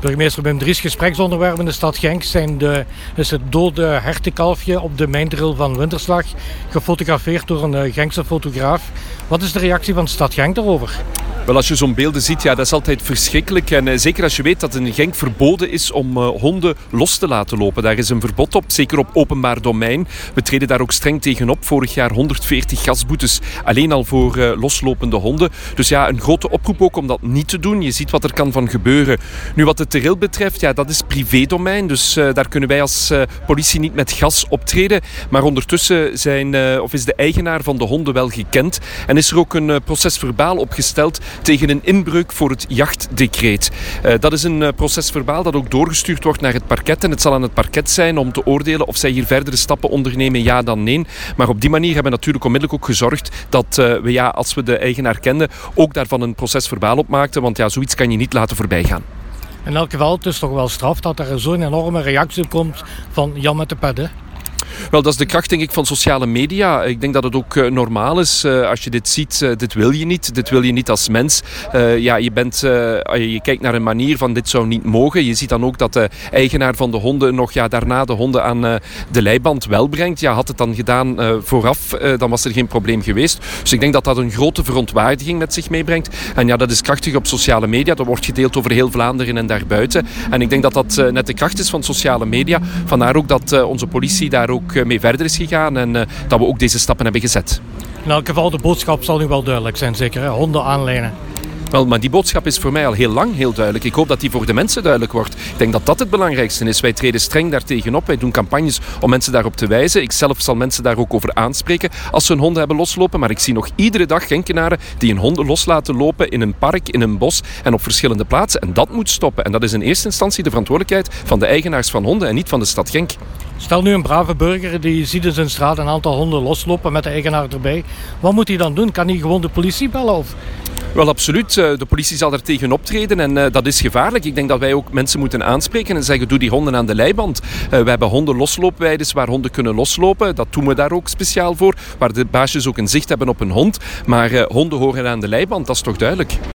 Burgemeester Wim Dries, gespreksonderwerp in de stad Genk is het dode hertenkalfje op de mijntrail van Winterslag gefotografeerd door een Genkse fotograaf. Wat is de reactie van de stad Genk daarover? Wel, als je zo'n beelden ziet, ja, dat is altijd verschrikkelijk. En zeker als je weet dat in Genk verboden is om honden los te laten lopen. Daar is een verbod op, zeker op openbaar domein. We treden daar ook streng tegenop. Vorig jaar 140 gasboetes alleen al voor loslopende honden. Dus ja, een grote oproep ook om dat niet te doen. Je ziet wat er kan van gebeuren. Nu, wat de trail betreft, ja, dat is privédomein. Dus daar kunnen wij als politie niet met gas optreden. Maar ondertussen is de eigenaar van de honden wel gekend. En is er ook een procesverbaal opgesteld tegen een inbreuk voor het jachtdecreet. Dat is een procesverbaal dat ook doorgestuurd wordt naar het parket. En het zal aan het parket zijn om te oordelen of zij hier verdere stappen ondernemen, ja dan nee. Maar op die manier hebben we natuurlijk onmiddellijk ook gezorgd dat we, als we de eigenaar kenden, ook daarvan een procesverbaal opmaakten. Want ja, zoiets kan je niet laten voorbij gaan. In elk geval, het is toch wel straf dat er zo'n enorme reactie komt van Jan met de pet, hè? Wel, dat is de kracht, denk ik, van sociale media. Ik denk dat het ook normaal is. Als je dit ziet, dit wil je niet. Dit wil je niet als mens. Je kijkt naar een manier van dit zou niet mogen. Je ziet dan ook dat de eigenaar van de honden nog daarna de honden aan de leiband wel brengt. Ja, had het dan gedaan vooraf, dan was er geen probleem geweest. Dus ik denk dat dat een grote verontwaardiging met zich meebrengt. En ja, dat is krachtig op sociale media. Dat wordt gedeeld over heel Vlaanderen en daarbuiten. En ik denk dat dat net de kracht is van sociale media. Vandaar ook dat onze politie daar ook mee verder is gegaan en dat we ook deze stappen hebben gezet. In elk geval, de boodschap zal nu wel duidelijk zijn, zeker, hè? Honden aanlijnen. Wel, maar die boodschap is voor mij al heel lang heel duidelijk. Ik hoop dat die voor de mensen duidelijk wordt. Ik denk dat dat het belangrijkste is. Wij treden streng daartegen op. Wij doen campagnes om mensen daarop te wijzen. Ik zelf zal mensen daar ook over aanspreken als ze hun honden hebben loslopen. Maar ik zie nog iedere dag Genkenaren die hun honden los laten lopen in een park, in een bos en op verschillende plaatsen. En dat moet stoppen. En dat is in eerste instantie de verantwoordelijkheid van de eigenaars van honden en niet van de stad Genk. Stel nu een brave burger die ziet in zijn straat een aantal honden loslopen met de eigenaar erbij. Wat moet hij dan doen? Kan hij gewoon de politie bellen? Of? Wel, absoluut. De politie zal er tegen optreden en dat is gevaarlijk. Ik denk dat wij ook mensen moeten aanspreken en zeggen, doe die honden aan de leiband. We hebben honden losloopweides waar honden kunnen loslopen. Dat doen we daar ook speciaal voor, waar de baasjes ook een zicht hebben op een hond. Maar honden horen aan de leiband, dat is toch duidelijk.